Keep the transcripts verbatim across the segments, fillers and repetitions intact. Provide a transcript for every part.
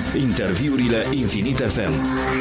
Interviurile Infinit F M.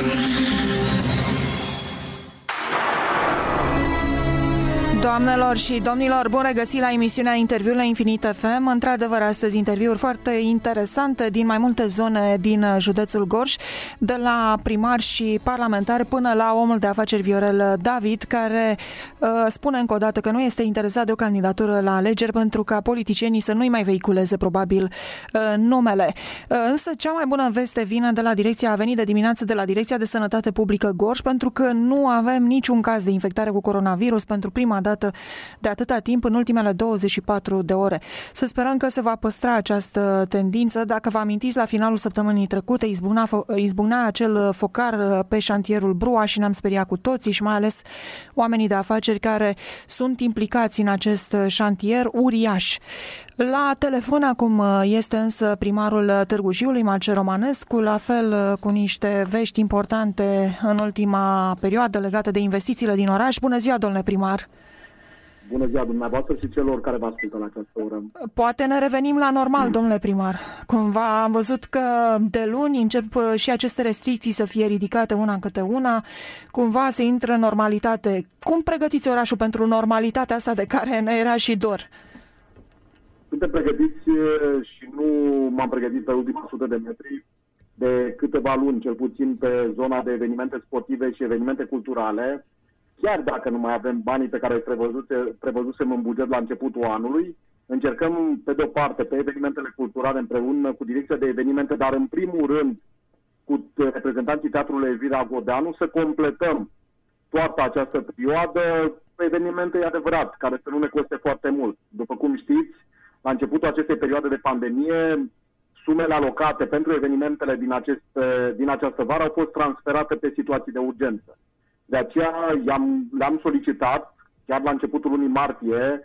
Doamnelor și domnilor, bun regăsit la emisiunea Interviurile Infinit F M. Într-adevăr, astăzi interviuri foarte interesante din mai multe zone din județul Gorj, de la primar și parlamentar până la omul de afaceri Viorel David, care uh, spune încă o dată că nu este interesat de o candidatură la alegeri pentru ca politicienii să nu-i mai vehiculeze probabil uh, numele. Uh, însă cea mai bună veste vine de la direcția, a venit de dimineață de la Direcția de Sănătate Publică Gorj, pentru că nu avem niciun caz de infectare cu coronavirus pentru prima dată de atâta timp în ultimele douăzeci și patru de ore. Să sperăm că se va păstra această tendință. Dacă vă amintiți, la finalul săptămânii trecute izbucna, izbucna acel focar pe șantierul Brua și ne-am speriat cu toții și mai ales oamenii de afaceri care sunt implicați în acest șantier uriaș. La telefon acum este însă primarul Târgu Jiului, Marcel Romanescu, la fel cu niște vești importante în ultima perioadă legate de investițiile din oraș. Bună ziua, domnule primar! Bună ziua dumneavoastră și celor care vă ascultă la această oră. Poate ne revenim la normal, domnule primar. Cumva am văzut că de luni încep și aceste restricții să fie ridicate una câte una. Cumva se intră în normalitate. Cum pregătiți orașul pentru normalitatea asta de care ne era și dor? Suntem pregătiți și nu m-am pregătit pe ultima sută de metri de câteva luni, cel puțin pe zona de evenimente sportive și evenimente culturale. Chiar dacă nu mai avem banii pe care îi prevăzusem în buget la începutul anului, încercăm, pe de-o parte, pe evenimentele culturale împreună cu Direcția de Evenimente, dar în primul rând cu reprezentanții Teatrului Elvira Godeanu, să completăm toată această perioadă cu evenimente, adevărat, care să nu ne coste foarte mult. După cum știți, la începutul acestei perioade de pandemie, sumele alocate pentru evenimentele din, acest, din această vară au fost transferate pe situații de urgență. De aceea le-am solicitat, chiar la începutul lunii martie,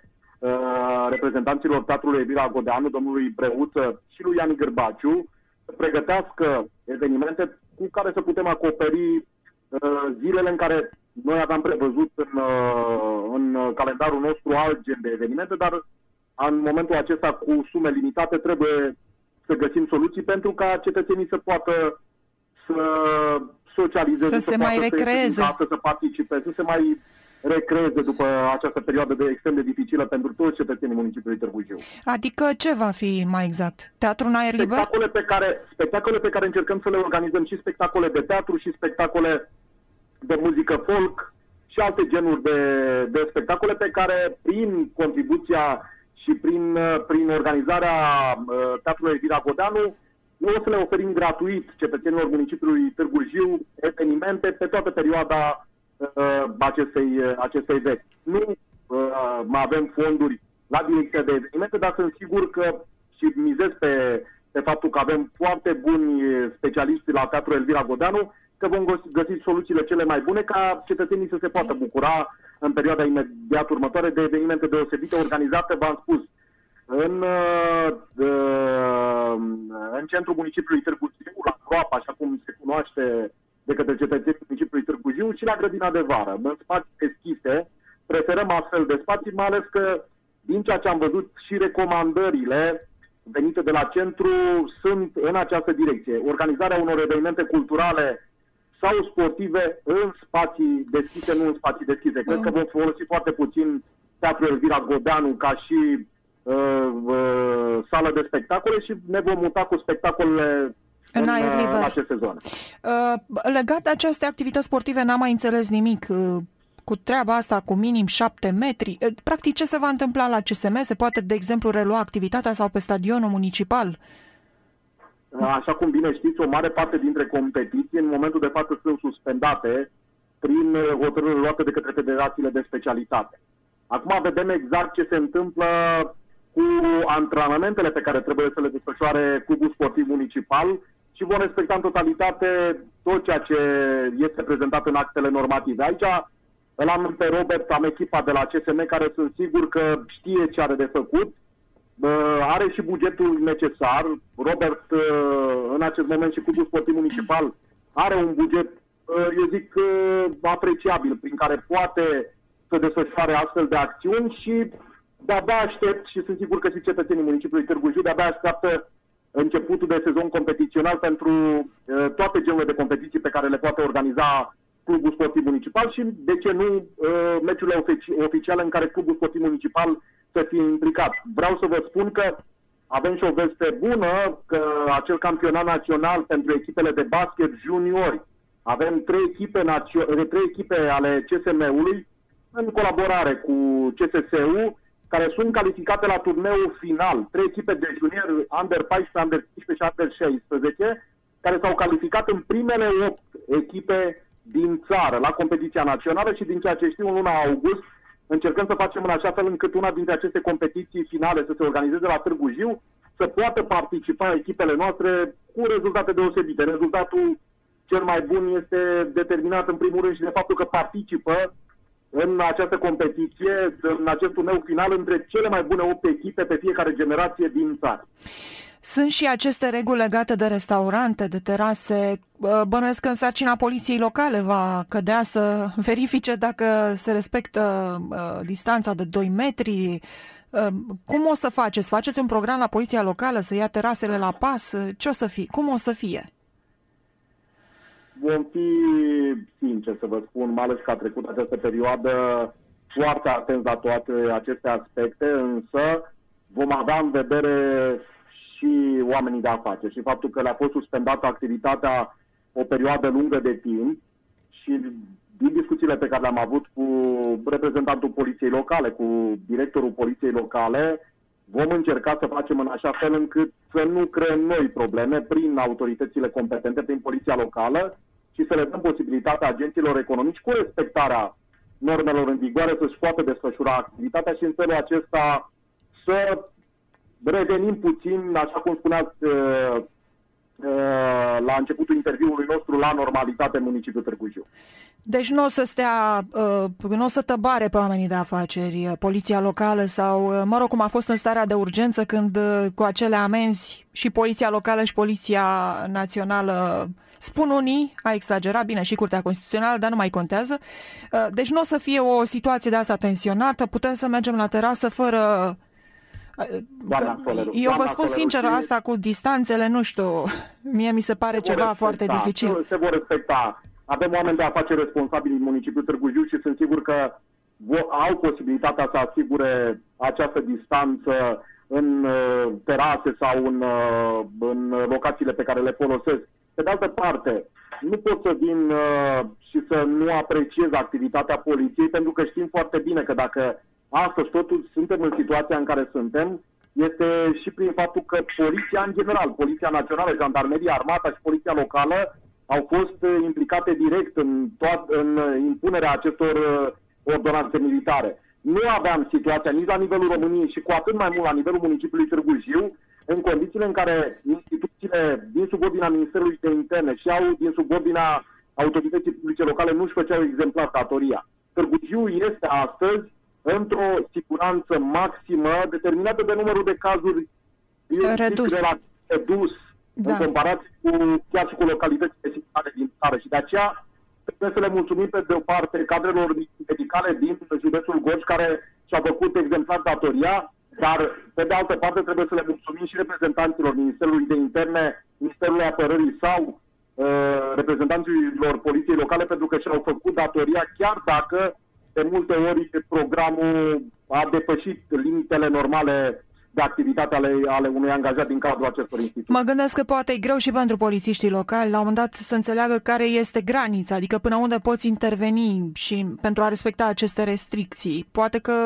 uh, reprezentanților Teatrului Elvira Godeanu, domnului Breuță și lui Iani Gârbaciu, să pregătească evenimente cu care să putem acoperi uh, zilele în care noi aveam prevăzut în, uh, în calendarul nostru alt gen de evenimente, dar în momentul acesta, cu sume limitate, trebuie să găsim soluții pentru ca cetățenii să poată să socializeze, să se mai recreeze, casă, să participe, să se mai recreeze după această perioadă de extrem de dificilă pentru toți cetățenii municipiului Târgu Jiu. Adică ce va fi mai exact? Teatru în aer liber? Spectacole pe care, spectacole pe care încercăm să le organizăm, și spectacole de teatru și spectacole de muzică folk și alte genuri de, de spectacole pe care, prin contribuția și prin, prin organizarea uh, Teatrului Elvira Godeanu, noi o să le oferim gratuit cetățenilor municipiului Târgu Jiu evenimente pe toată perioada uh, acestei, uh, acestei veți. Nu uh, mai avem fonduri la Direcția de Evenimente, dar sunt sigur că și mizez pe, pe faptul că avem foarte buni specialiști la Teatrul Elvira Godeanu, că vom găsi soluțiile cele mai bune ca cetățenii să se poată bucura în perioada imediat următoare de evenimente deosebite organizate, v-am spus, în, în centrul municipiului Târgu Jiu, la Groapa, așa cum se cunoaște de către cetățenii municipiului Târgu Jiu, și la grădina de vară. În spații deschise, preferăm astfel de spații, mai ales că, din ceea ce am văzut, și recomandările venite de la centru sunt în această direcție. Organizarea unor evenimente culturale sau sportive în spații deschise, nu în spații deschise. Cred că vom folosi foarte puțin Teatrul Elvira Godeanu ca și Uh, uh, sală de spectacole și ne vom muta cu spectacolele în, în, aer liber. În aceste zone. Uh, legat de aceste activități sportive n-am mai înțeles nimic. Uh, cu treaba asta, cu minim șapte metri, uh, practic ce se va întâmpla la C S M? Se poate, de exemplu, relua activitatea sau pe stadionul municipal? Uh, așa cum bine știți, o mare parte dintre competiții în momentul de față sunt suspendate prin hotărâri luate de către federațiile de specialitate. Acum vedem exact ce se întâmplă cu antrenamentele pe care trebuie să le desfășoare clubul sportiv municipal și vom respecta în totalitate tot ceea ce este prezentat în actele normative. Aici îl am pe Robert, am echipa de la C S M care sunt sigur că știe ce are de făcut, are și bugetul necesar. Robert, în acest moment, și clubul sportiv municipal are un buget, eu zic, apreciabil, prin care poate să desfășoare astfel de acțiuni și de-abia aștept, și sunt sigur că și cetățenii municipiului Târgu Jiu de-abia așteaptă începutul de sezon competițional pentru uh, toate genurile de competiții pe care le poate organiza Clubul Sportiv Municipal și, de ce nu, uh, meciurile ofici- oficiale în care Clubul Sportiv Municipal să fie implicat. Vreau să vă spun că avem și o veste bună, că acel campionat național pentru echipele de basket juniori, avem trei echipe, națio- trei echipe ale C S M-ului în colaborare cu C S S-ul, care sunt calificate la turneul final. Trei echipe de juniori, under paisprezece, under cincisprezece și under șaisprezece, care s-au calificat în primele opt echipe din țară la competiția națională și, din ceea ce știu, în luna august încercăm să facem în așa fel încât una dintre aceste competiții finale să se organizeze la Târgu Jiu, să poată participa echipele noastre cu rezultate deosebite. Rezultatul cel mai bun este determinat în primul rând și de faptul că participă în această competiție, în acest turneu final, între cele mai bune opt echipe pe fiecare generație din țară. Sunt și aceste reguli legate de restaurante, de terase. Bănuiesc că în sarcina poliției locale va cădea să verifice dacă se respectă uh, distanța de doi metri. Uh, cum o să faceți? Faceți un program la poliția locală să ia terasele la pas? Ce o să fie? Cum o să fie? Vom fi, sincer să vă spun, mai ales că a trecut această perioadă, foarte atenți la toate aceste aspecte, însă vom avea în vedere și oamenii de afaceri și faptul că le-a fost suspendată activitatea o perioadă lungă de timp și din discuțiile pe care le-am avut cu reprezentantul poliției locale, cu directorul poliției locale, vom încerca să facem în așa fel încât să nu creăm noi probleme prin autoritățile competente, prin poliția locală și să le dăm posibilitatea agenților economici cu respectarea normelor în vigoare să-și poată desfășura activitatea și în felul acesta să revenim puțin, așa cum spuneați uh, uh, la începutul interviului nostru, la normalitate în municipiul Târgu Jiu. Deci nu o să stea, uh, nu o să tăbare pe oamenii de afaceri, poliția locală sau, uh, mă rog, cum a fost în starea de urgență când uh, cu acele amenzi și poliția locală și poliția națională, spun unii, a exagerat, bine, și Curtea Constituțională, dar nu mai contează. Uh, deci nu o să fie o situație de asta tensionată, putem să mergem la terasă fără... Doamna Soleru, eu vă spun sincer, și... asta cu distanțele, nu știu, mie mi se pare se ceva foarte dificil. Se vor respecta. Avem oameni de afaceri responsabili în municipiul Târgu Jiu și sunt sigur că au posibilitatea să asigure această distanță în uh, terase sau în, uh, în locațiile pe care le folosesc. Pe de altă parte, nu pot să vin uh, și să nu apreciez activitatea poliției, pentru că știm foarte bine că dacă astăzi totuși suntem în situația în care suntem, este și prin faptul că poliția în general, Poliția Națională, Jandarmeria, Armata și Poliția Locală au fost implicate direct în, toat, în impunerea acestor ordonanțe militare. Nu aveam situația nici la nivelul României și cu atât mai mult la nivelul municipiului Târgu Jiu, în condițiile în care instituțiile din subordinea Ministerului de Interne și au din subordinea autorității publice locale nu își făceau exemplar datoria. Târgu Jiu este astăzi într-o siguranță maximă, determinată de numărul de cazuri redus, redus da. În comparație cu chiar și cu localitățile similare din țară. Și de aceea trebuie să le mulțumim pe de o parte cadrelor medicale din județul Gorj, care și-au făcut exemplar datoria, dar pe de altă parte trebuie să le mulțumim și reprezentanților Ministerului de Interne, Ministerului Apărării sau uh, reprezentanților Poliției Locale, pentru că și-au făcut datoria, chiar dacă de multe ori programul a depășit limitele normale de activitate ale, ale unui angajat din cadrul acestor instituții. Mă gândesc că poate e greu și pentru polițiștii locali la un moment dat să înțeleagă care este granița, adică până unde poți interveni și pentru a respecta aceste restricții. Poate că,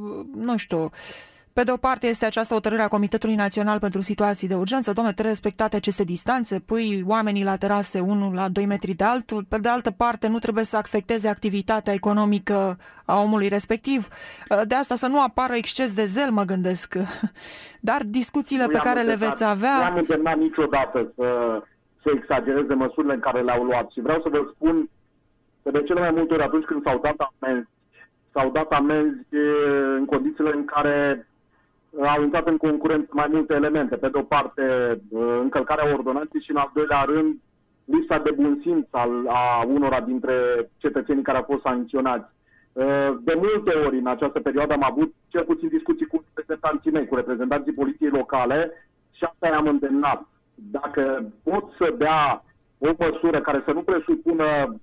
nu știu, pe de o parte este această hotărâre a Comitetului Național pentru Situații de Urgență, dom'le, trebuie respectate aceste distanțe, pui oamenii la terase unul la doi metri de altul, pe de altă parte nu trebuie să afecteze activitatea economică a omului respectiv. De asta să nu apară exces de zel, mă gândesc. Dar discuțiile nu pe care le veți avea... Nu am îndemnat niciodată să, să exagereze măsurile în care le-au luat și vreau să vă spun că de cele mai multe ori atunci când s-au dat amenzi, s-au dat amenzi în condițiile în care au intrat în concurență mai multe elemente. Pe de o parte, încălcarea ordonanței și, în al doilea rând, lipsa de bun simț al, a unora dintre cetățenii care au fost sancționați. De multe ori, în această perioadă, am avut cel puțin discuții cu reprezentanții mei, cu reprezentanții poliției locale și asta i-am îndemnat. Dacă pot să dea o măsură care să nu presupună,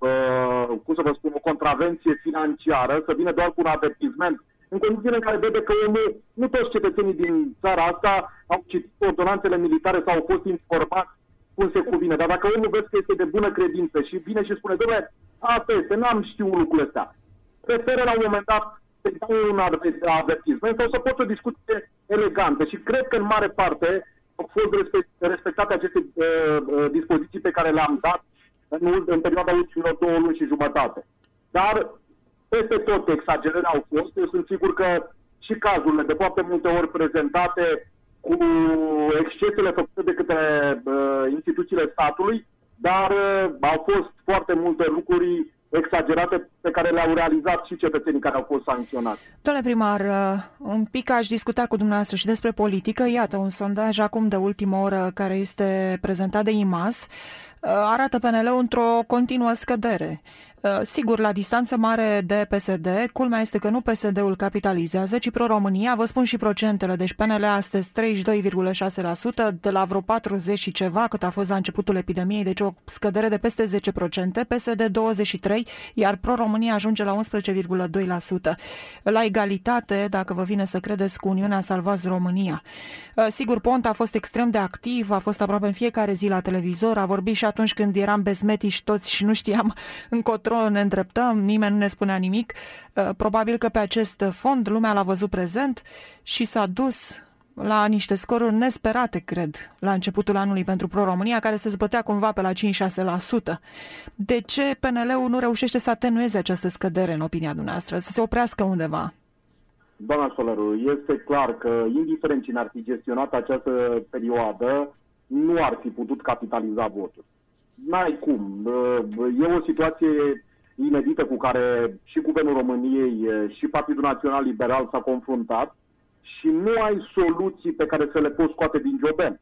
uh, cum să vă spun, o contravenție financiară, să vină doar cu un avertisment, în condițiile în care vede că omul, nu toți cetățenii din țara asta au citit ordonanțele militare sau au fost informați cum se cuvine. Dar dacă omul vezi că este de bună credință și vine și spune, dom'le, asta este, n-am știut lucrurile astea, preferă la un moment dat să dau un avertisment sau să pot o discuție elegantă. Și cred că în mare parte au fost respectate aceste uh, dispoziții pe care le-am dat în, în perioada ultimilor două luni și jumătate. Dar peste tot exagerări au fost. Eu sunt sigur că și cazurile de foarte multe ori prezentate cu excesele făcute de către uh, instituțiile statului, dar uh, au fost foarte multe lucruri exagerate pe care le-au realizat și cetățenii care au fost sancționați. Domnule primar, un pic aș discuta cu dumneavoastră și despre politică. Iată, un sondaj acum de ultimă oră care este prezentat de I M A S arată P N L-ul într-o continuă scădere. Sigur, la distanță mare de P S D, culmea este că nu P S D-ul capitalizează, ci Pro-România. Vă spun și procentele, deci P N L astăzi treizeci și doi virgulă șase la sută, de la vreo patruzeci și ceva, cât a fost la începutul epidemiei, deci o scădere de peste zece la sută, P S D douăzeci și trei la sută, iar Pro-România ajunge la unsprezece virgulă doi la sută. La egalitate, dacă vă vine să credeți, cu Uniunea Salvați România. Sigur, Ponta a fost extrem de activ, a fost aproape în fiecare zi la televizor, a vorbit și atunci când eram bezmetiși toți și nu știam încotro ne îndreptăm, nimeni nu ne spunea nimic. Probabil că pe acest fond lumea l-a văzut prezent și s-a dus la niște scoruri nesperate, cred, la începutul anului pentru Pro-România, care se zbătea cumva pe la cinci șase la sută. De ce P N L-ul nu reușește să atenueze această scădere, în opinia dumneavoastră, să se oprească undeva? Doamna Soleru, este clar că, indiferent cine ar fi gestionat această perioadă, nu ar fi putut capitaliza votul. N-ai cum. E o situație inedită cu care și Guvernul României și Partidul Național Liberal s-a confruntat și nu ai soluții pe care să le poți scoate din Joben.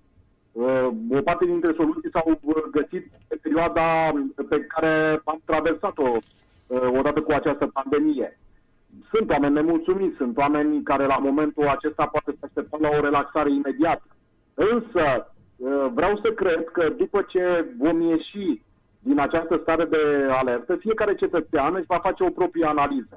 O parte dintre soluții s-au găsit pe perioada pe care am traversat-o odată cu această pandemie. Sunt oameni nemulțumiți, sunt oameni care la momentul acesta poate să așteptă la o relaxare imediată. Însă vreau să cred că după ce vom ieși din această stare de alertă, fiecare cetățean își va face o proprie analiză.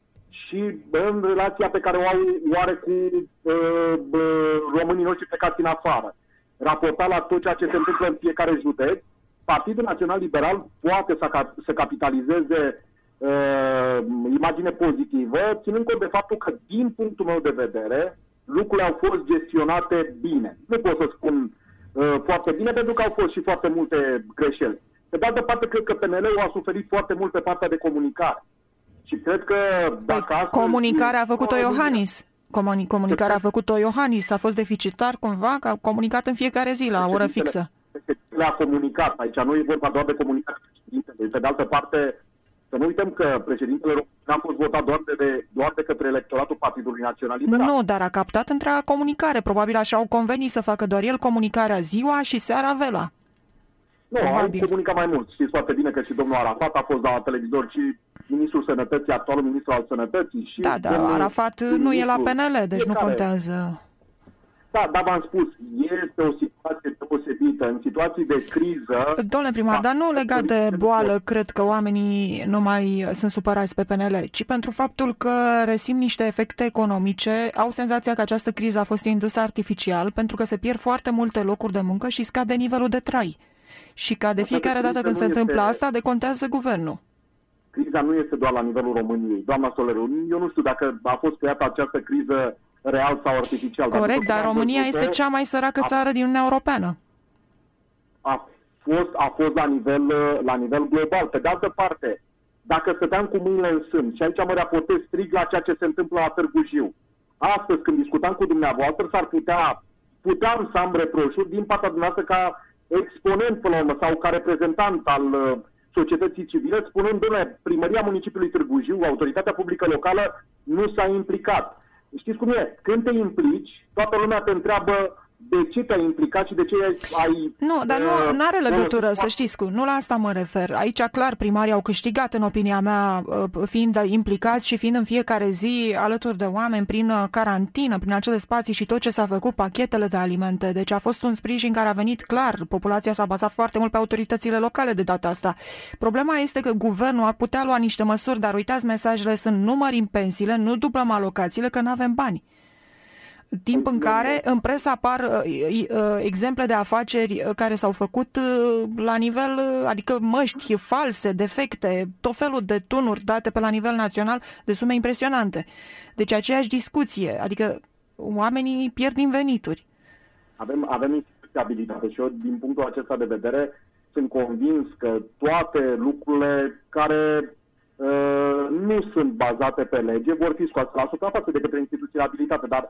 Și în relația pe care o au oare cu uh, uh, românii noștri plecați în afară, raportat la tot ceea ce se întâmplă în fiecare județ, Partidul Național Liberal poate să, ca- să capitalizeze uh, imagine pozitivă, ținând cont de faptul că, din punctul meu de vedere, lucrurile au fost gestionate bine. Nu pot să spun uh, foarte bine, pentru că au fost și foarte multe greșeli. Pe de altă parte, cred că P N L-ul a suferit foarte mult pe partea de comunicare. Și cred că dacă păi, astăzi... Comunicarea a făcut-o Iohannis. Comuni- comunicarea a făcut-o Iohannis. A fost deficitar cumva, că a comunicat în fiecare zi la oră fixă. Le-a comunicat. Aici nu e vorba doar de comunicare președintele. Pe de altă parte, să nu uităm că președintele României a fost votat doar de, doar de către electoratul Partidului Național Liberal. Nu, dar a captat întreaga comunicare. Probabil așa au convenit să facă doar el comunicarea ziua și seara vela. Nu, Probabil. Au comunicat mai mult. Știți foarte bine că și domnul Arafat a fost la televizor și ministrul Sănătății, actualul ministru al Sănătății. Și da, dar Arafat nu e la P N L, deci nu contează. Da, dar v-am spus, este o situație deosebită. În situații de criză... Domnule primar, dar nu legat de boală, cred că oamenii nu mai sunt supărați pe P N L, ci pentru faptul că resimt niște efecte economice, au senzația că această criză a fost indusă artificial, pentru că se pierd foarte multe locuri de muncă și scade nivelul de trai. Și ca de fiecare dată când se întâmplă asta, decontează guvernul. Criza nu este doar la nivelul României. Doamna Soleru, eu nu știu dacă a fost creată această criză real sau artificial. Corect, dar România este cea mai săracă țară din Uniunea Europeană. A fost, a fost la nivel, la nivel global. Pe de altă parte, dacă stăteam cu mâinile în sân, și aici mă raportez strict la ceea ce se întâmplă la Târgu Jiu. Astăzi, când discutam cu dumneavoastră, s-ar putea, puteam să am reproșuri din partea dumneavoastră ca exponent până la urmă sau ca reprezentant al uh, societății civile, spunând, dom'le, primăria municipiului Târgu Jiu, autoritatea publică locală, nu s-a implicat. Știți cum e? Când te implici, toată lumea te întreabă de ce te-ai implicat și de ce ai... Nu, dar nu are legătură, să știți, cu, nu la asta mă refer. Aici, clar, primarii au câștigat, în opinia mea, fiind implicați și fiind în fiecare zi alături de oameni prin carantină, prin acele spații și tot ce s-a făcut, pachetele de alimente. Deci a fost un sprijin care a venit clar. Populația s-a bazat foarte mult pe autoritățile locale de data asta. Problema este că guvernul ar putea lua niște măsuri, dar uitați, mesajele sunt: nu mărim pensiile, nu dublăm alocațiile, că nu avem bani. Timp în care în presă apar uh, uh, exemple de afaceri care s-au făcut uh, la nivel, uh, adică măști false, defecte, tot felul de tunuri date pe la nivel național de sume impresionante. Deci aceeași discuție, adică oamenii pierd din venituri. Avem, avem instabilitate și eu, din punctul acesta de vedere, sunt convins că toate lucrurile care uh, nu sunt bazate pe lege vor fi scoase la suprafață de către instituțiile abilitate, dar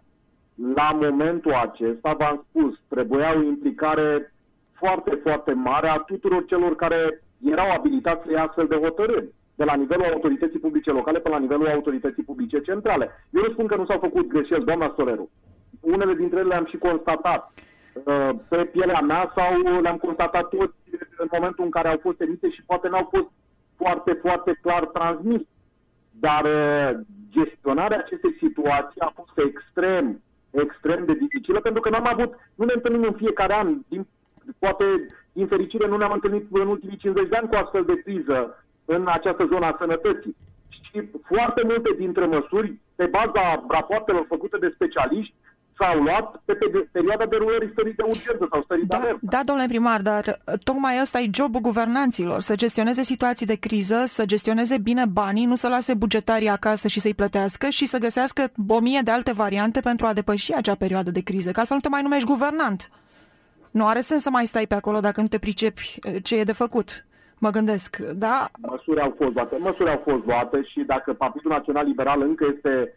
la momentul acesta, v-am spus, trebuia o implicare foarte, foarte mare a tuturor celor care erau abilitați să ia astfel de hotărâri, de la nivelul autorității publice locale până la nivelul autorității publice centrale. Eu nu spun că nu s-au făcut greșeli, doamna Stoleru. Unele dintre ele le-am și constatat uh, pe pielea mea sau le-am constatat toți în momentul în care au fost emise și poate n-au fost foarte, foarte clar transmis. Dar uh, gestionarea acestei situații a fost extrem, extrem de dificilă, pentru că n-am avut, nu ne întâlnim în fiecare an, din, poate din fericire nu ne-am întâlnit în ultimii cincizeci de ani cu astfel de criză în această zonă a sănătății. Și foarte multe dintre măsuri, pe baza rapoartelor făcute de specialiști, s-au luat pe perioada derulării stării de urgență sau stării da, de alertă. Da, domnule primar, dar tocmai ăsta e jobul guvernanților, să gestioneze situații de criză, să gestioneze bine banii, nu să lase bugetarii acasă și să-i plătească și să găsească o mie de alte variante pentru a depăși acea perioadă de criză, că altfel nu te mai numești guvernant. Nu are sens să mai stai pe acolo dacă nu te pricepi ce e de făcut. Mă gândesc, da? Măsuri au fost luate, măsuri au fost luate și dacă Partidul Național Liberal încă este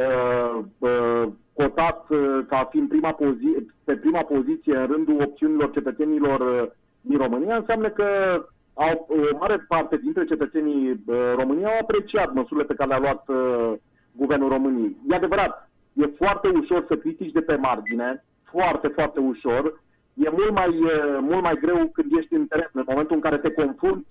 uh, uh, cotat uh, ca fiind prima pozi- pe prima poziție în rândul opțiunilor cetățenilor uh, din România, înseamnă că au, o mare parte dintre cetățenii uh, României au apreciat măsurile pe care le-a luat uh, Guvernul României. E adevărat, e foarte ușor să critici de pe margine, foarte, foarte ușor. E mult mai, uh, mult mai greu când ești în teren, în momentul în care te confrunți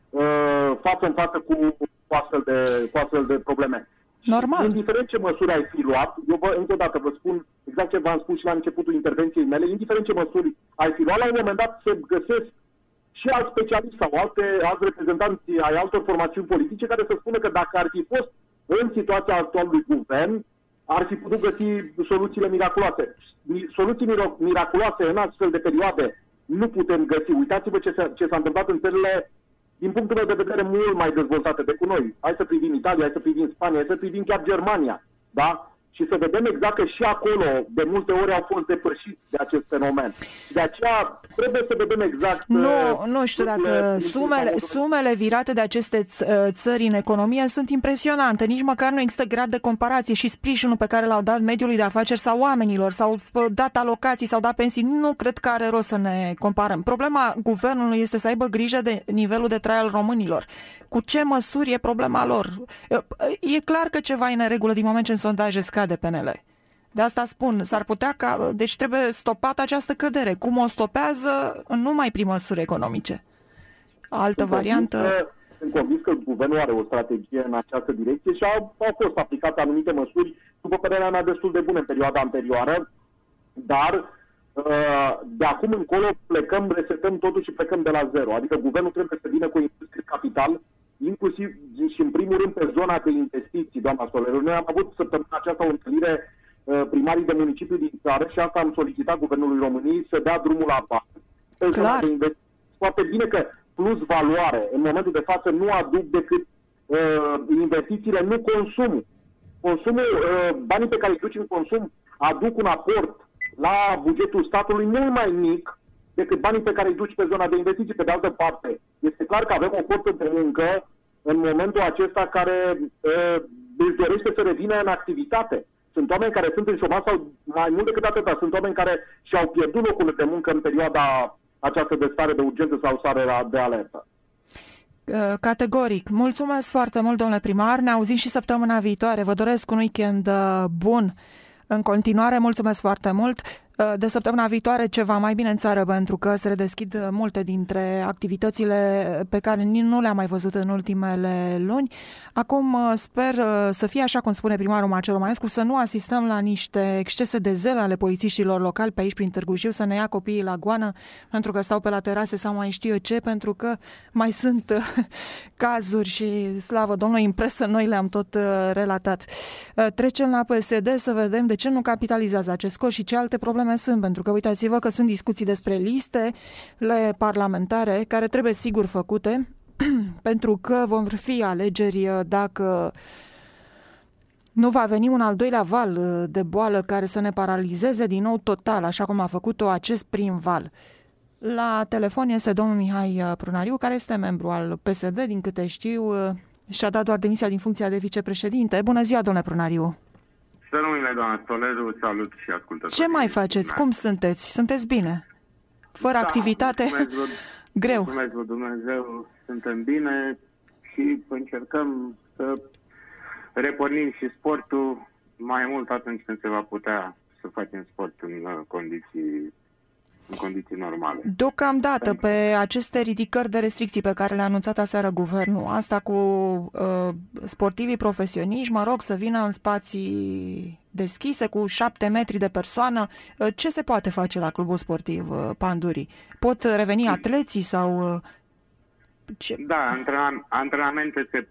uh, față în față cu, cu, astfel de, cu astfel de probleme. Normal. Indiferent ce măsuri ai fi luat, eu vă, încă o dată vă spun exact ce v-am spus și la începutul intervenției mele, indiferent ce măsuri ai fi luat, la un moment dat se găsesc și alți specialiști sau alte, alți reprezentanți ai altor formațiuni politice care să spună că dacă ar fi fost în situația actualului guvern, ar fi putut găsi soluțiile miraculoase. Soluții miraculoase în astfel de perioade nu putem găsi. Uitați-vă ce s-a, ce s-a întâmplat în țările, din punctul meu de vedere, mult mai dezvoltate decât noi. Hai să privim Italia, hai să privim Spania, hai să privim chiar Germania. Da? Și să vedem exact că și acolo de multe ori au fost depășiți de acest fenomen. Și de aceea trebuie să vedem exact... Nu, nu știu dacă sumele, sumele virate de aceste țări în economie sunt impresionante. Nici măcar nu există grad de comparație și sprijinul pe care l-au dat mediului de afaceri sau oamenilor, sau dat alocații, sau dat pensii. Nu cred că are rost să ne comparăm. Problema guvernului este să aibă grijă de nivelul de trai al românilor. Cu ce măsuri e problema lor? E clar că ceva e în neregulă din moment ce în sondaje scade P N L. De asta spun, s-ar putea ca, deci trebuie stopată această cădere. Cum o stopează? Numai prin măsuri economice. Altă sunt variantă... Că, sunt convins că guvernul are o strategie în această direcție și au, au fost aplicate anumite măsuri, după părerea mea, destul de bune în perioada anterioară, dar de acum încolo plecăm, resetăm totul și plecăm de la zero. Adică guvernul trebuie să vină cu industrie capital, inclusiv și în primul rând pe zona de investiții, doamna Stoleru. Noi am avut săptămâna aceasta o întâlnire uh, primarii de municipiu din țară și asta am solicitat Guvernului României să dea drumul la bani pe zona de investiții. Foarte bine că plus valoare în momentul de față nu aduc decât uh, investițiile, nu consumul. Consumul, uh, banii pe care îi duci în consum aduc un aport la bugetul statului mult mai mic decât banii pe care îi duci pe zona de investiții. Pe de altă parte, este clar că avem o forță de muncă în momentul acesta care uh, își dorește să revină în activitate. Sunt oameni care sunt în șomaj sau mai mult decât atâta, sunt oameni care și-au pierdut locurile de muncă în perioada aceasta de stare de urgență sau stare de alertă. Categoric. Mulțumesc foarte mult, domnule primar. Ne auzim și săptămâna viitoare. Vă doresc un weekend bun. În continuare, mulțumesc foarte mult. De săptămâna viitoare ceva mai bine în țară, pentru că se redeschid multe dintre activitățile pe care nu le-am mai văzut în ultimele luni. Acum sper să fie așa cum spune primarul Marcel Romanescu, să nu asistăm la niște excese de zel ale polițiștilor locali pe aici prin Târgu Jiu, să ne ia copiii la goană pentru că stau pe la terase sau mai știu eu ce, pentru că mai sunt cazuri și slavă Domnului, în presă noi le-am tot relatat. Trecem la P S D să vedem de ce nu capitalizează acest scor și ce alte probleme sunt, pentru că uitați-vă că sunt discuții despre listele parlamentare care trebuie sigur făcute pentru că vom fi alegeri dacă nu va veni un al doilea val de boală care să ne paralizeze din nou total, așa cum a făcut-o acest prim val. La telefon este domnul Mihai Prunariu, care este membru al P S D, din câte știu, și-a dat doar demisia din funcția de vicepreședinte. Bună ziua, domnule Prunariu! Sărumile, doamna Stoleru, salut și ascultători. Ce mai faceți? Cum sunteți? Sunteți bine? Fără da, activitate? Mulțumesc, greu. Mulțumesc vă Dumnezeu, suntem bine și încercăm să repornim și sportul mai mult atunci când se va putea să facem sport în condiții în condiții normale. Deocamdată, pe aceste ridicări de restricții pe care le-a anunțat aseară guvernul, asta cu uh, sportivii profesioniști, mă rog, să vină în spații deschise, cu șapte metri de persoană, uh, ce se poate face la clubul sportiv uh, Pandurii? Pot reveni atleții sau... Uh, ce? Da, antrenam, antrenamente se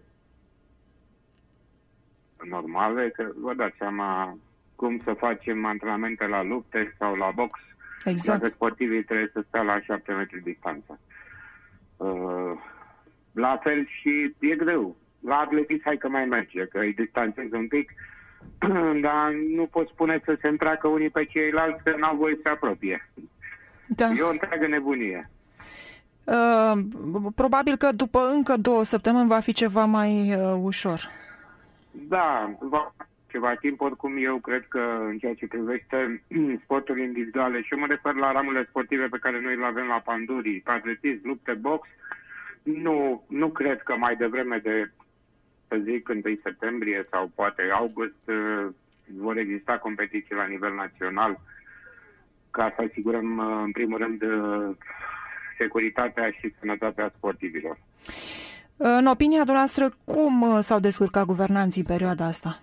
normale, că vă dați seama cum să facem antrenamente la lupte sau la box. Exact. Dacă sportivii trebuie să stea la șapte metri distanță. Uh, la fel și e greu. La atletism hai că mai merge, că îi distanțezi un pic, dar nu pot spune să se întreacă unii pe ceilalți, că n-au voie să se apropie. Da. E o întreagă nebunie. Uh, probabil că după încă două săptămâni va fi ceva mai uh, ușor. Da, va ceva timp, oricum eu cred că în ceea ce privește sporturi individuale, și eu mă refer la ramurile sportive pe care noi le avem la Pandurii, atletism, lupte, box, nu, nu cred că mai devreme de, să zic, întâi septembrie sau poate august vor exista competiții la nivel național ca să asigurăm, în primul rând, securitatea și sănătatea sportivilor. În opinia dumneavoastră, cum s-au descurcat guvernanții în perioada asta?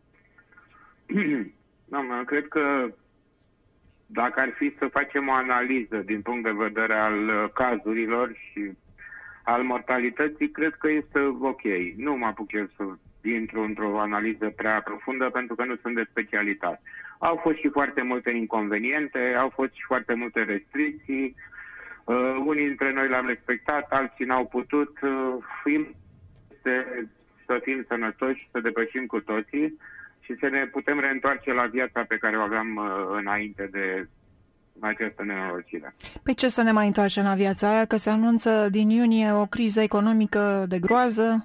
Doamna, cred că dacă ar fi să facem o analiză din punct de vedere al cazurilor și al mortalității, cred că este ok. Nu mă apuc eu să intru într-o analiză prea profundă pentru că nu sunt de specialitate. Au fost și foarte multe inconveniente, au fost și foarte multe restricții. Uh, unii dintre noi le-am respectat, alții n-au putut. Uh, este să fim sănătoși, să depășim cu toții și să ne putem reîntoarce la viața pe care o aveam uh, înainte de această nenorocire. Păi ce să ne mai întoarcem la viața aia, că se anunță din iunie o criză economică de groază?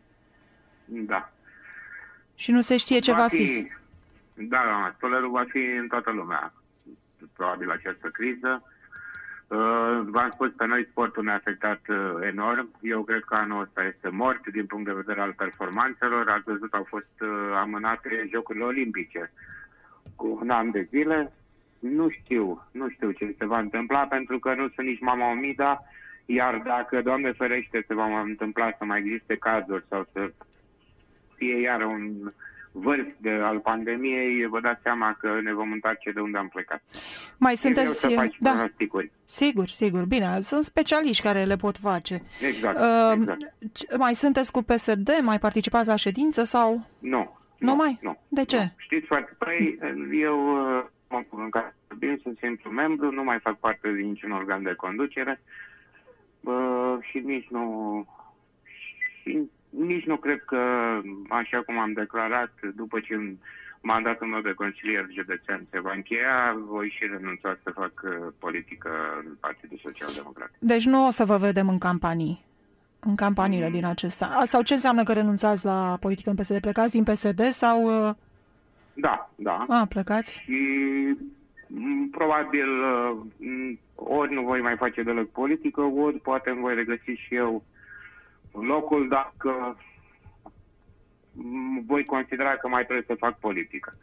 Da. Și nu se știe ce va, va fi. fi. Da, tolerul va fi în toată lumea, probabil această criză. Uh, v-am spus, pe noi sportul ne-a afectat uh, enorm. Eu cred că anul ăsta este mort din punct de vedere al performanțelor. Ați văzut, au fost uh, amânate Jocurile Olimpice cu un an de zile. Nu știu, nu știu ce se va întâmpla, pentru că nu sunt nici Mama Omida, iar dacă, Doamne ferește, se va întâmpla să mai existe cazuri sau să fie iar un vârf de, al pandemiei, vă dați seama că ne vom întoarce de unde am plecat. Mai sunteți... să faci da. pronosticuri. Sigur, sigur. Bine, sunt specialiști care le pot face. Exact, uh, exact. Mai sunteți cu P S D? Mai participați la ședință sau... Nu. Nu, nu mai? Nu. De ce? Nu. Știți foarte... Păi, eu mă pun în care bine, sunt simplu membru, nu mai fac parte din niciun organ de conducere uh, și nici nu... Și nici nu cred că, așa cum am declarat, după ce mandatul meu de consilier județean se va încheia, voi și renunța să fac politică în Partidul Social Democrat. Deci nu o să vă vedem în campanii, în campaniile mm. din acesta. Sau ce înseamnă că renunțați la politică în P S D? Plecați din P S D sau... Da, da. A, plecați? Și probabil ori nu voi mai face deloc politică, ori poate îmi voi regăsi și eu locul dacă voi considera că mai trebuie să fac politică.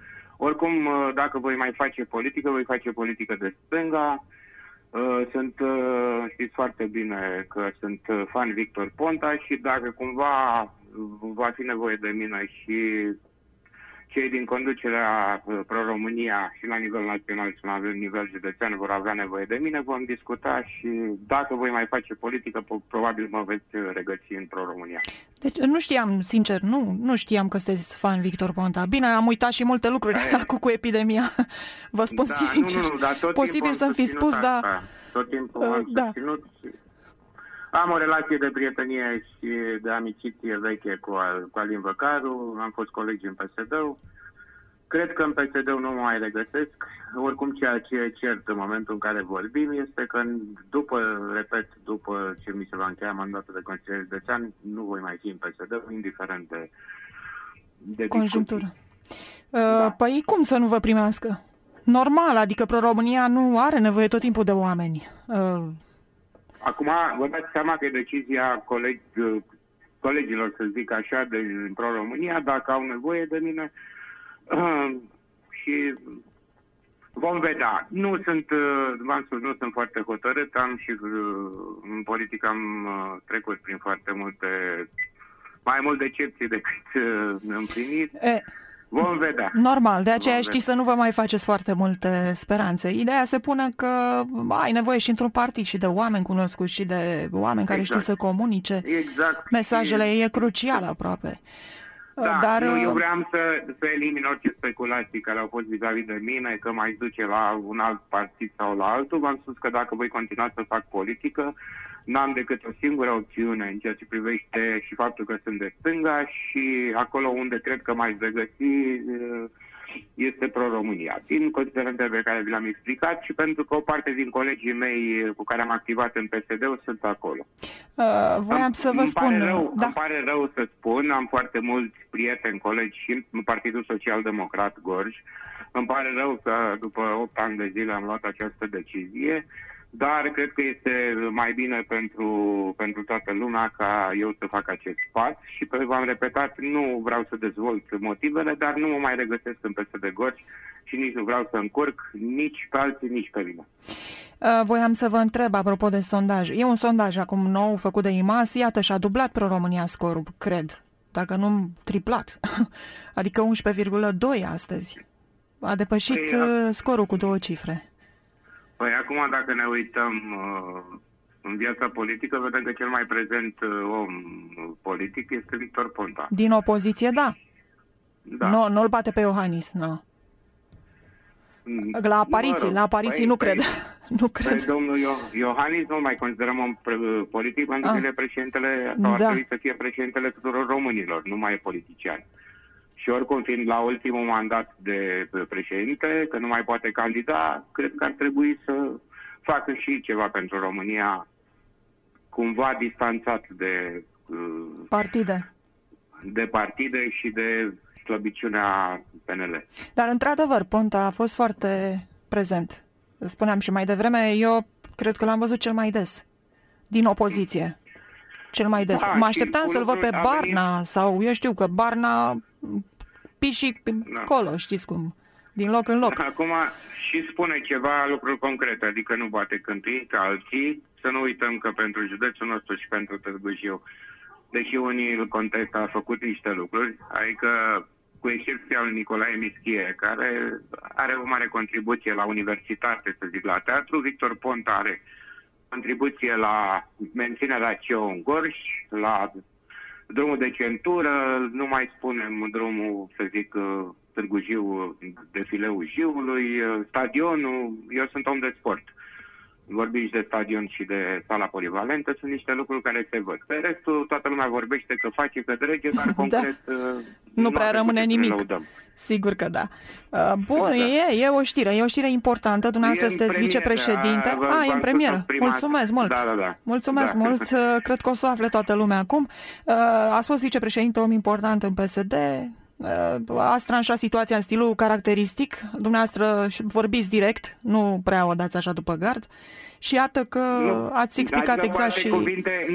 Oricum, dacă voi mai face politică, voi face politică de stânga. Sunt, știți foarte bine că sunt fan Victor Ponta și dacă cumva va fi nevoie de mine și cei din conducerea Pro-România și la nivel național și la nivel județean vor avea nevoie de mine, vom discuta și dacă voi mai face politică, probabil mă veți regăsi în Pro-România. Deci nu știam, sincer, nu, nu știam că sunteți fan Victor Ponta. Bine, am uitat și multe lucruri acum cu epidemia. Vă spun da, sincer. Nu, nu, dar tot posibil să-mi fi spus, asta. dar... Tot timpul am da. susținut și am o relație de prietenie și de amiciție veche cu, cu Alin Văcaru, am fost colegi în P S D-ul. Cred că în P S D-ul nu mă mai regăsesc. Oricum, ceea ce e cert în momentul în care vorbim este că după, repet, după ce mi se va încheia mandatul de consilier județean, nu voi mai fi în P S D, indiferent de, de conjunctură. Uh, da. Păi cum să nu vă primească? Normal, adică Pro-România nu are nevoie tot timpul de oameni. Uh... Acum, vă dați seama că e decizia colegi, colegilor, să zic așa, de Pro-România, dacă au nevoie de mine uh, și vom vedea. Nu sunt, uh, v-am spus, nu sunt foarte hotărât, am și uh, în politică am uh, trecut prin foarte multe, mai mult decepții decât uh, împlinit. E... Vom vedea. Normal, de aceea Vom știi vedea. Să nu vă mai faceți foarte multe speranțe. Ideea se pune că ai nevoie și într-un partid și de oameni cunoscuți și de oameni care exact. Știu să comunice. Exact. Mesajele e crucial aproape. Da, Dar... nu, eu vreau să, să elimin orice speculații care au fost vis-a-vis de mine, că mai duce la un alt partid sau la altul. V-am spus că dacă voi continua să fac politică, n-am decât o singură opțiune în ceea ce privește și faptul că sunt de stânga și acolo unde cred că m-aș regăsi este Pro-România. Din considerentele pe care vi le-am explicat și pentru că o parte din colegii mei cu care am activat în P S D-ul sunt acolo. Uh, voiam îmi, să vă îmi spun... Pare rău, da. Îmi pare rău să spun, am foarte mulți prieteni, colegi și în Partidul Social-Democrat Gorj. Îmi pare rău că după opt ani de zile am luat această decizie, dar cred că este mai bine pentru, pentru toată lumea ca eu să fac acest pas și v-am repetat, nu vreau să dezvolt motivele, dar nu mă mai regăsesc în P S D Gorj și nici nu vreau să încurc nici pe alții, nici pe mine. Voiam să vă întreb apropo de sondaj. E un sondaj acum nou făcut de I M A S, iată și-a dublat Pro-România scorul, cred, dacă nu triplat, adică unsprezece virgulă doi astăzi. A depășit păi, scorul cu două cifre. Păi acum dacă ne uităm uh, în viața politică, vedem că cel mai prezent uh, om politic este Victor Ponta. Din opoziție, da. da. Nu, nu-l bate pe Iohannis, nu. La apariții, mă rog, la apariții păi, nu cred. Păi, nu cred. Păi, domnul Iohannis nu mai considerăm om politic pentru că el e președintele, sau da. ar trebui să fie președintele tuturor românilor, nu mai e politician. Și oricum, fiind la ultimul mandat de președinte, că nu mai poate candida, cred că ar trebui să facă și ceva pentru România, cumva distanțat de partide, de partide și de slăbiciunea P N L. Dar, într-adevăr, Ponta a fost foarte prezent. Spuneam și mai devreme, eu cred că l-am văzut cel mai des, din opoziție. Cel mai des. Da, mă așteptam să-l văd pe Barna venit... sau, eu știu că Barna piși acolo, da. Știți cum, din loc în loc. Acum și spune ceva lucruri concrete, adică nu bate cântâi ca alții. Să nu uităm că pentru județul nostru și pentru Târgu Jiu, deși unii îl contestă, a făcut niște lucruri, adică cu excepția lui Nicolae Mischie, care are o mare contribuție la universitate, să zic, la teatru, Victor Ponta are contribuție la menținerea C E O în Gorj, la drumul de centură, nu mai spunem drumul, să zic, Târgu Jiu, defileul Jiului, stadionul, eu sunt om de sport. Vorbiți de stadion și de sala polivalentă, sunt niște lucruri care se văd. Pe restul, toată lumea vorbește că face, că drege, dar concret da. Nu prea rămâne nimic. Sigur că da. Bun, da. e, e o știre, e o știre importantă. Dumneavoastră sunteți vicepreședinte. A, a, e în premieră. Mulțumesc mult. Da, da, da. Mulțumesc da. mult. Cred că o să afle toată lumea acum. Ați fost vicepreședinte, om important în P S D. Ați tranșat situația în stilul caracteristic. Dumneavoastră vorbiți direct, nu prea o dați așa după gard. Și iată că nu, ați explicat exact și... Cuvinte, nu,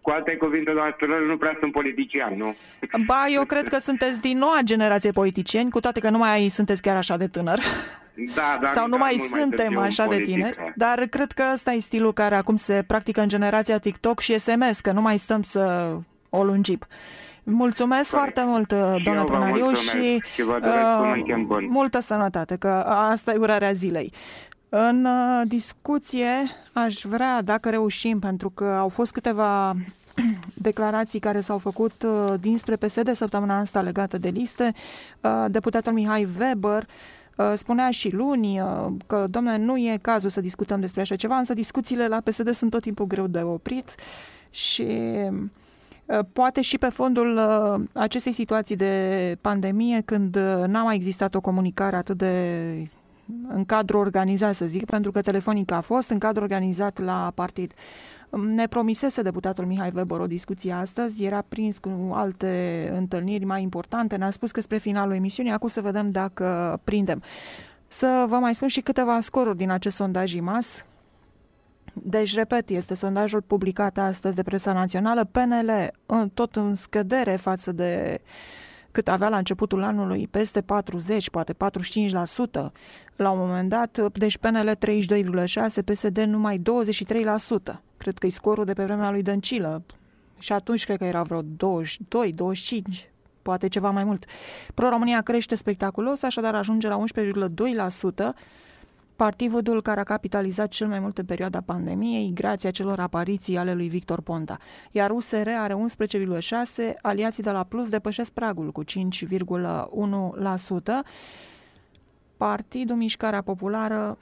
Cu alte cuvinte, doamna Tudor, nu prea sunt politician, nu? Ba, eu cred că sunteți din noua generație politicieni, cu toate că nu mai sunteți chiar așa de tânăr. Da, dar sau nu mai suntem mai așa de tineri, dar cred că ăsta e stilul care acum se practică în generația TikTok și S M S, că nu mai stăm să o lungim. Mulțumesc Corect. foarte mult, domnule Prunariu, și, și uh, multă sănătate, că asta e urarea zilei. În uh, discuție aș vrea, dacă reușim, pentru că au fost câteva declarații care s-au făcut uh, dinspre P S D săptămâna asta legată de liste. Uh, deputatul Mihai Weber uh, spunea și luni uh, că, domnule, nu e cazul să discutăm despre așa ceva, însă discuțiile la P S D sunt tot timpul greu de oprit și uh, poate și pe fondul uh, acestei situații de pandemie, când uh, n-a mai existat o comunicare atât de în cadru organizat, să zic, pentru că telefonic a fost, în cadru organizat la partid. Ne promisese deputatul Mihai Weber o discuție astăzi, era prins cu alte întâlniri mai importante, ne-a spus că spre finalul emisiunii, acum să vedem dacă prindem. Să vă mai spun și câteva scoruri din acest sondaj I M A S. Deci, repet, este sondajul publicat astăzi de Presa Națională, P N L tot în scădere față de cât avea la începutul anului, peste patruzeci, poate patruzeci și cinci la sută la un moment dat, deci P N L treizeci și doi virgulă șase la sută, P S D numai douăzeci și trei la sută. Cred că e scorul de pe vremea lui Dăncilă și atunci cred că era vreo douăzeci și doi, douăzeci și cinci, poate ceva mai mult. Pro-România crește spectaculos, așadar ajunge la unsprezece virgulă doi la sută, partidul care a capitalizat cel mai mult în perioada pandemiei, grație acelor apariții ale lui Victor Ponta. Iar U S R are unsprezece virgulă șase la sută, aliații de la Plus depășesc pragul cu cinci virgulă unu la sută. Partidul Mișcarea Populară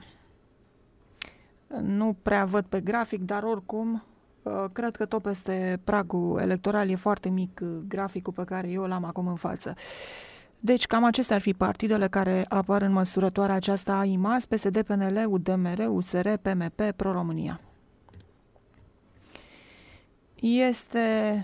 nu prea văd pe grafic, dar oricum cred că tot peste pragul electoral, e foarte mic graficul pe care eu l-am acum în față. Deci cam acestea ar fi partidele care apar în măsurătoarea aceasta a I M A S, P S D, P N L, U D M R, U S R, P M P, Pro-România. Este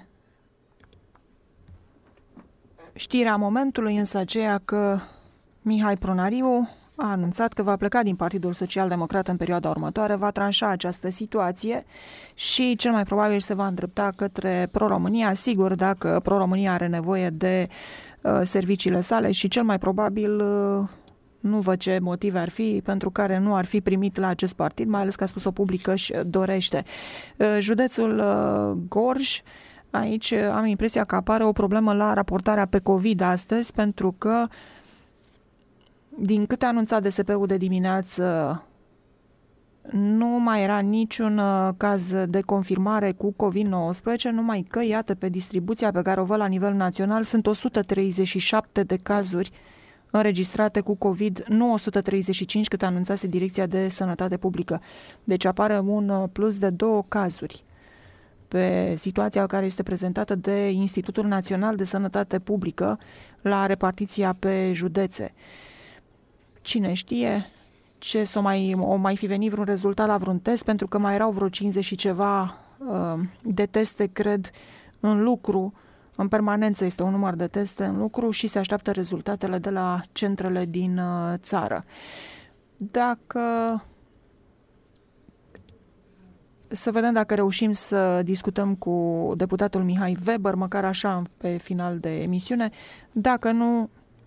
știrea momentului însă aceea că Mihai Prunariu a anunțat că va pleca din Partidul Social Democrat în perioada următoare, va tranșa această situație și cel mai probabil se va îndrepta către Pro-România, sigur, dacă Pro-România are nevoie de uh, serviciile sale și cel mai probabil uh, nu văd ce motive ar fi pentru care nu ar fi primit la acest partid, mai ales că a spus-o public că își dorește. Uh, județul uh, Gorj, aici uh, am impresia că apare o problemă la raportarea pe COVID astăzi, pentru că din câte a anunțat D S P-ul de dimineață, nu mai era niciun caz de confirmare cu COVID nouăsprezece, numai că, iată, pe distribuția pe care o văd la nivel național, sunt o sută treizeci și șapte de cazuri înregistrate cu COVID, nu o sută treizeci și cinci cât anunțase Direcția de Sănătate Publică. Deci apare un plus de două cazuri pe situația care este prezentată de Institutul Național de Sănătate Publică la repartiția pe județe. Cine știe ce s-o mai, o mai fi venit vreun rezultat la vreun test, pentru că mai erau vreo cincizeci și ceva uh, de teste, cred, în lucru, în permanență este un număr de teste în lucru și se așteaptă rezultatele de la centrele din uh, țară. Dacă să vedem dacă reușim să discutăm cu deputatul Mihai Weber, măcar așa pe final de emisiune, dacă nu,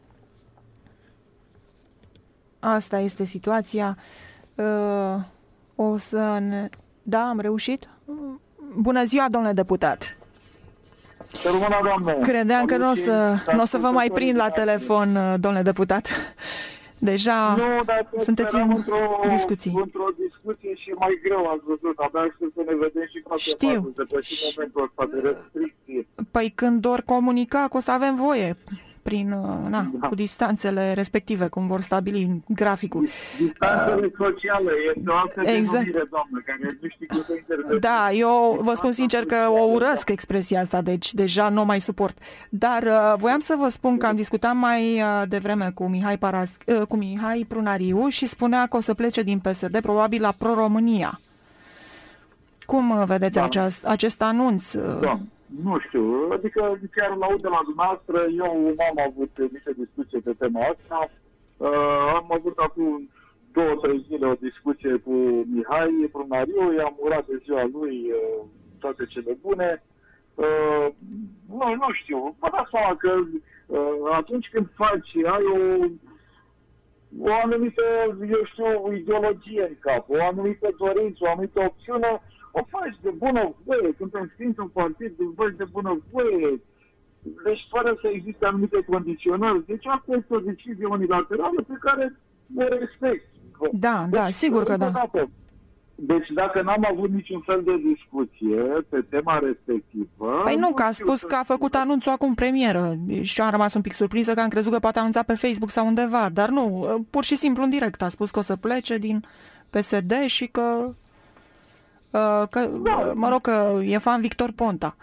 asta este situația. Uh, o să ne... Da, am reușit? Bună ziua, domnule deputat! Rămâna, doamne. Credeam că nu o să, n-o să vă mai prind la telefon, domnule deputat. Deja nu, dar sunteți în într-o, discuții. într-o discuție și mai greu, ați văzut. Abia aștept să ne vedem și față Știu. față, depășim momentul ăsta de restricție. Păi când ori comunica că o să avem voie prin, na, Da. cu distanțele respective, cum vor stabili graficul. Distanțele sociale este o altă Exact. denumire, doamnă, care nu știu cum să interpretez. Da, eu vă spun sincer că o urăsc expresia asta, deci deja nu o mai suport. Dar uh, voiam să vă spun că am discutat mai uh, devreme cu Mihai, Paras, uh, cu Mihai Prunariu și spunea că o să plece din P S D, probabil la Pro-România. Cum uh, vedeți Da. aceast, acest anunț? Uh, Da, nu știu, adică chiar l-aud de la dumneavoastră, eu am avut niște discuții pe tema asta, uh, am avut acum două, trei zile o discuție cu Mihai Prunariu, i-am urat de ziua lui uh, toate cele bune uh, nu, nu știu, vă dați seama că uh, atunci când faci, ai o, o anumită, eu știu, ideologie în cap, o anumită dorință, o anumită opțiune, o faci de bună voie, când te înscrii în partid, o faci de bună voie, deci fără să existe anumite condiționări. Deci asta este o decizie unilaterală pe care o respect. Da, deci, da, sigur că da. Dată, deci dacă n-am avut niciun fel de discuție pe tema respectivă... Păi nu, că a spus că a făcut anunțul acum premieră și am rămas un pic surprinsă că am crezut că poate anunța pe Facebook sau undeva, dar nu, pur și simplu în direct a spus că o să plece din P S D și că, că da. mă rog, că e fan Victor Ponta.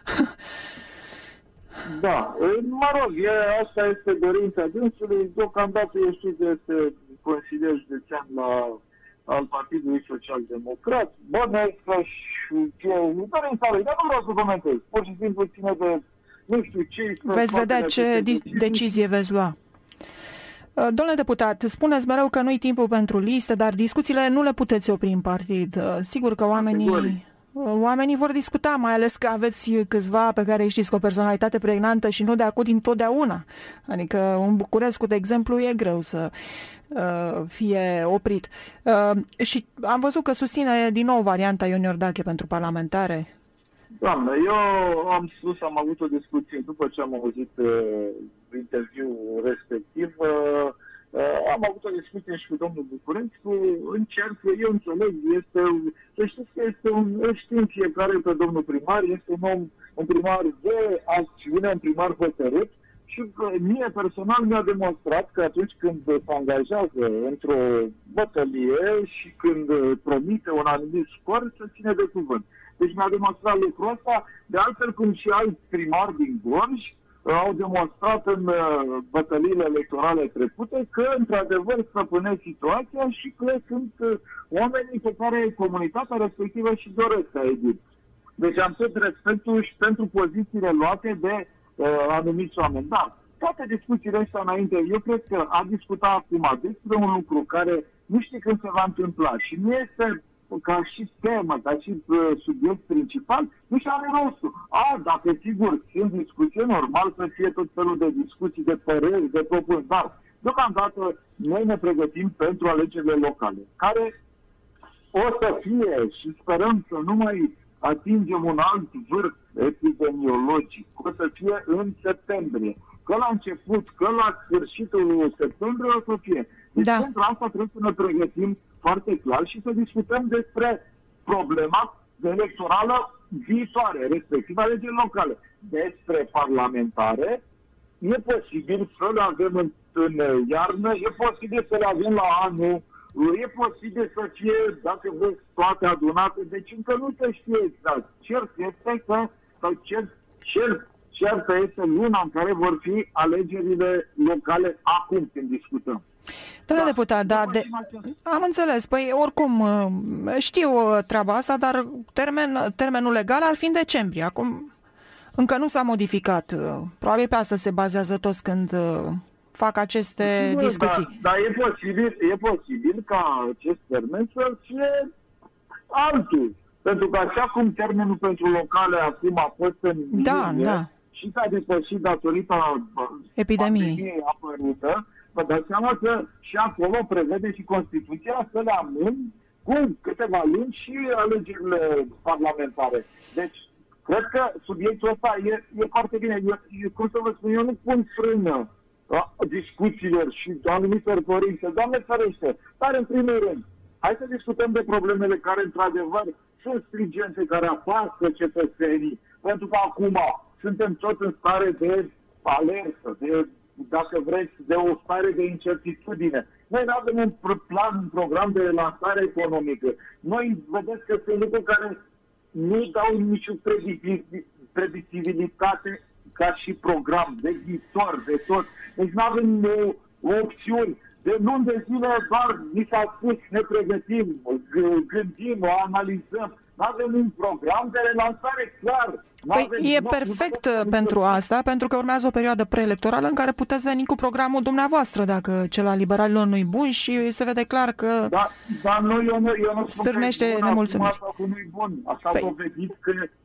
Da, mă rog, e, asta este dorința dânsului, deocamdată eu știu că este consilier județean la al Partidului Social-Democrat. Bănesc și dorința lui, dar nu vreau să comentez, pur și simplu ține de, nu știu ce... Veți vedea ce decizie veți lua. Domnule deputat, spuneți mereu că nu-i timpul pentru liste, dar discuțiile nu le puteți opri în partid. Sigur că oamenii... Oamenii vor discuta, mai ales că aveți câțiva pe care îi știți cu o personalitate pregnantă și nu de acum din totdeauna. Adică un Bucurescu, de exemplu, e greu să uh, fie oprit. Uh, și am văzut că susține din nou varianta Ion Iordache pentru parlamentare. Doamne, eu am spus, am avut o discuție după ce am auzit uh, interviul respectiv. Uh, Uh, am avut o discuție și cu domnul Bucurescu, încerc, eu înțeleg, este, să știți că este un, știm fiecare pe domnul primar, este un om, un primar de acțiune, un primar hotărât și mie personal mi-a demonstrat că atunci când se angajează într-o bătălie și când promite un anumit scor, se ține de cuvânt. Deci mi-a demonstrat lucrul ăsta, de altfel cum și alți primari din Gorj au demonstrat în uh, bătăliile electorale trecute că, într-adevăr, stăpânesc situația și că sunt uh, oamenii pe care comunitatea respectivă și doresc să edit. Deci am tot respectul și pentru pozițiile luate de uh, anumiți oameni. Dar toate discuțiile astea înainte, eu cred că a discuta acum despre un lucru care nu știe când se va întâmpla și nu este ca și temă, ca și uh, subiect principal, nu și are rostul. A, dacă sigur sunt discuții, normal să fie tot felul de discuții, de păreri, de propuneri, dar deocamdată noi ne pregătim pentru alegerile locale, care o să fie și sperăm să nu mai atingem un alt vârf epidemiologic, o să fie în septembrie. Că la început, că la sfârșitul septembrie o să fie. Deci da. Pentru asta trebuie să ne pregătim foarte clar și să discutăm despre problema electorală viitoare, respectiv alegeri locale. Despre parlamentare, e posibil să le avem în, în iarnă, e posibil să le avem la anul, e posibil să fie, dacă vreți, toate adunate, deci încă nu se știe exact. Cert este că, sau cert, cert, certă este luna în care vor fi alegerile locale acum când discutăm. Domnule da, deputat, da, de... am înțeles. Păi, oricum, știu treaba asta, dar termen, termenul legal ar fi în decembrie. Acum încă nu s-a modificat. Probabil pe asta se bazează toți când fac aceste nu, discuții. Dar da, e posibil, e posibil ca acest termen să fie altul. Pentru că așa cum termenul pentru locale acum a fost în da, iunie da. și s-a depășit datorită epidemiei apărută, vă dați seama că și acolo prevede și Constituția să le amân cu câteva luni și alegerile parlamentare. Deci, cred că subiectul ăsta e, e foarte bine. Eu, eu, cum să vă spun, eu nu pun frână a, discuțiilor și anumitor dorințe. Doamne ferește, dar în primul rând, hai să discutăm de problemele care, într-adevăr, sunt stringente, care apasă cetățenii. Pentru că acum suntem tot în stare de alertă, de, dacă vreți, de o stare de incertitudine. Noi nu avem un plan, un program de relansare economică. Noi vedeți că sunt lucruri care nu dau nicio predictibilitate ca și program, de viitor, de tot. Deci nu avem o, o opțiune. De luni de zile doar ni s-a spus, ne pregătim, gândim, o analizăm. Nu avem un program de relansare clar. Păi e perfect pentru asta, pentru că urmează o perioadă preelectorală în care puteți veni cu programul dumneavoastră, dacă cel al liberalilor nu-i bun și se vede clar că da, dar nu, eu nu, eu nu stârnește nemulțumiri. Nu-i bun. Așa păi. Dovedit că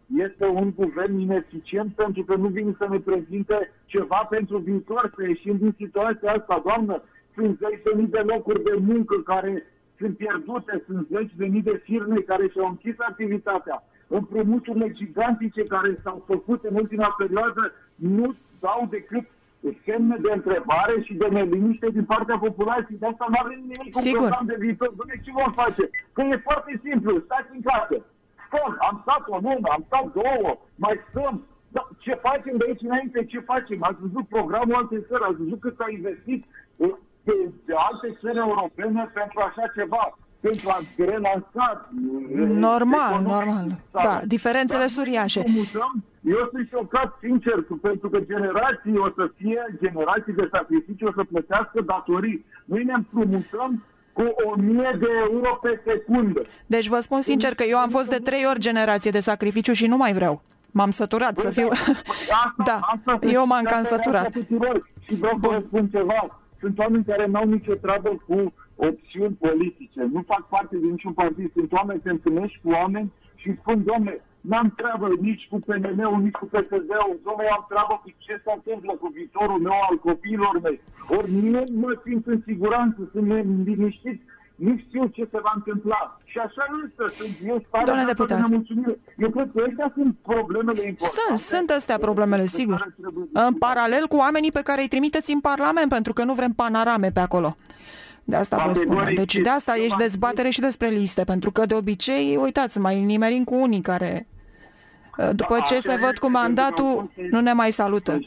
este un guvern ineficient pentru că nu vine să ne prezinte ceva pentru viitor, să ieșim din situația asta. Doamnă, sunt zeci de mii de locuri de muncă care sunt pierdute, sunt zeci de mii de firme care și-au închis activitatea. Împrumuturile gigantice care s-au făcut în ultima perioadă nu dau decât semne de întrebare și de neliniște din partea populației. De asta nu avem nimic cu program de viitor. Dom'le, ce vom face? Că e foarte simplu. Stați în casă. Stăm. Am stat o lună, am stat două, mai stăm. Dar ce facem de aici înainte? Ce facem? Ați văzut programul altei țări, ați văzut cât s-a investit de, de alte țări europene pentru așa ceva. Pentru a relansa. Normal, normal. Da, diferențele sunt uriașe. Eu sunt șocat, sincer, pentru că generații o să fie, generații de sacrificiu o să plătească datorii. Noi ne împrumutăm cu o mie de euro pe secundă. Deci vă spun sincer că eu am fost de trei ori generație de sacrificiu și nu mai vreau. M-am săturat să fiu... Da, eu m-am cam săturat. Și vreau să vă spun ceva. Sunt oameni care n-au nicio treabă cu opțiuni politice. Nu fac parte din niciun partid. Sunt oameni, te întâlnești cu oameni și spun, Doamne, n-am treabă nici cu P N L-ul, nici cu P S D-ul. Doamne, eu am treabă cu ce se întâmplă cu viitorul meu, al copiilor mei. Ori nu mă simt în siguranță, sunt liniștit, nu știu ce se va întâmpla. Și așa este. Sunt eu stare de nemulțumire. Eu cred că astea sunt problemele importante. Sunt, sunt astea problemele, sigur. În paralel cu oamenii pe care îi trimiteți în Parlament, pentru că nu vrem panorame pe acolo. De asta vă spun. Deci de asta ești dezbatere și despre liste, pentru că de obicei, uitați, mai nimerim cu unii care, după ce se văd cu mandatul, nu ne mai salută.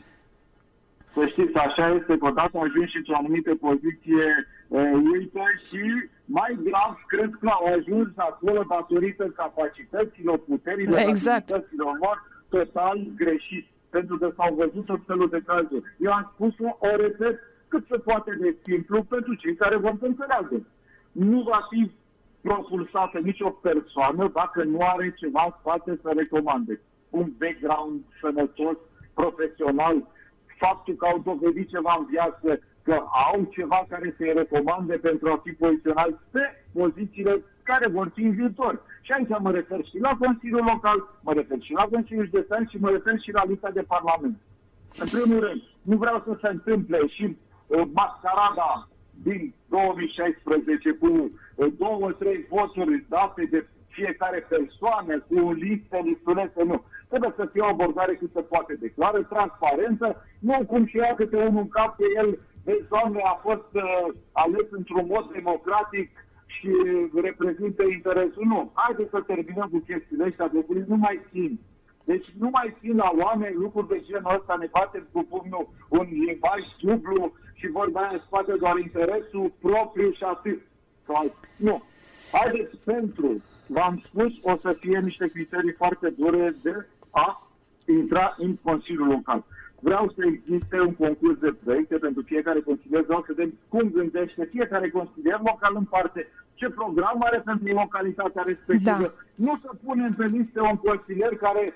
Să știți, așa este, că odată ajungi într-o anumită poziție, uită și mai grav, cred că au ajuns acolo datorită capacităților, puterilor, exact. abilităților lor, total greșit. Pentru că s-au văzut tot felul de cazuri. Eu am spus-o, o repet, cât se poate de simplu pentru cei care vor să înțeleagă. Nu va fi propulsată nicio persoană dacă nu are ceva în spate să recomande. Un background sănătos, profesional, faptul că au dovedit ceva în viață, că au ceva care să-i recomande pentru a fi poziționați pe pozițiile care vor fi în viitor. Și aici mă refer și la Consiliul Local, mă refer și la Consiliul Județean și mă refer și la lista de Parlament. În primul rând, nu vreau să se întâmple și uh, mascarada din două mii șaisprezece cu uh, două, trei voturi date de fiecare persoană, cu liste, listulețe, nu. Trebuie să fie o abordare cât se poate de clară, transparentă, nu cum și ia câte unul în cap că el, vezi, Doamne, a fost uh, ales într-un mod democratic și reprezintă interesul. Nu. Haideți să terminăm cu chestiile astea, de nu mai țin. Deci nu mai țin la oameni lucruri de genul ăsta, ne batem cu pumnul, un limbaj dublu și vorba aia în spate doar interesul propriu și atât. Nu. Haideți pentru, v-am spus, o să fie niște criterii foarte dure de a intra în Consiliul Local. Vreau să existe un concurs de proiecte pentru fiecare consilier, vreau să vedem cum gândește fiecare consilier local în parte, ce program are pentru localitatea respectivă. Da. Nu să punem pe listă un consilier care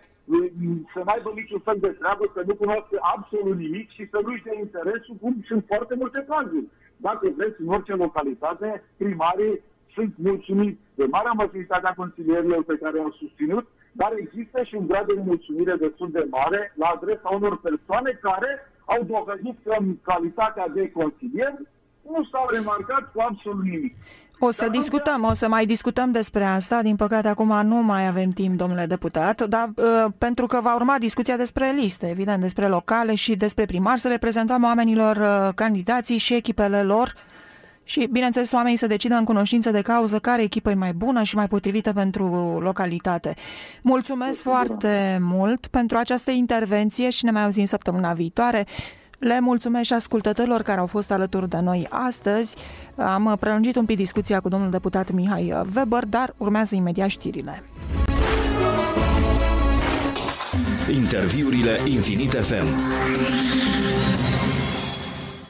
să n-aibă niciun fel de treabă, să nu cunoască absolut nimic și să nu-și dea interesul, cum sunt foarte multe cazuri. Dacă vreți, în orice localitate, primarii sunt mulțumiți de marea majoritate a consilierilor pe care au susținut, dar există și un grad de mulțumire destul de mare la adresa unor persoane care au dovedit că în calitatea de consilier nu s-au remarcat cu absolut nimic. O să discutăm, o să mai discutăm despre asta. Din păcate, acum nu mai avem timp, domnule deputat, dar uh, pentru că va urma discuția despre liste, evident, despre locale și despre primari, să le prezentăm oamenilor uh, candidații și echipele lor și, bineînțeles, oamenii să decidă în cunoștință de cauză care echipă e mai bună și mai potrivită pentru localitate. Mulțumesc foarte mult pentru această intervenție și ne mai auzim săptămâna viitoare. Le mulțumesc și ascultătorilor care au fost alături de noi astăzi. Am prelungit un pic discuția cu domnul deputat Mihai Weber, dar urmează imediat știrile. Interviurile Infinit F M.